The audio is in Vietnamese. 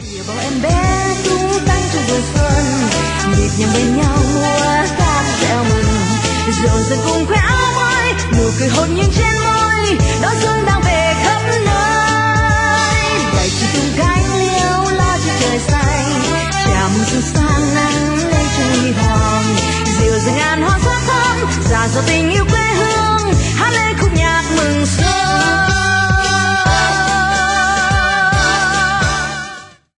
nhiều bao em bé tung tăng trong vườn xuân, nhịp nhàng bên nhau mùa cam reo mừng, rộn ràng cùng khoe áo mới, nụ cười hồn nhiên trên môi, đón xuân đang về khắp nơi. Đầy chỉ tung cánh liễu lo cho trời xanh, chào mừng xuân sang nắng lên trên huy hoàng, dịu dàng ngàn hoa sắc thắm, rạng rỡ tình yêu quê hương, hát lên khúc nhạc mừng xuân.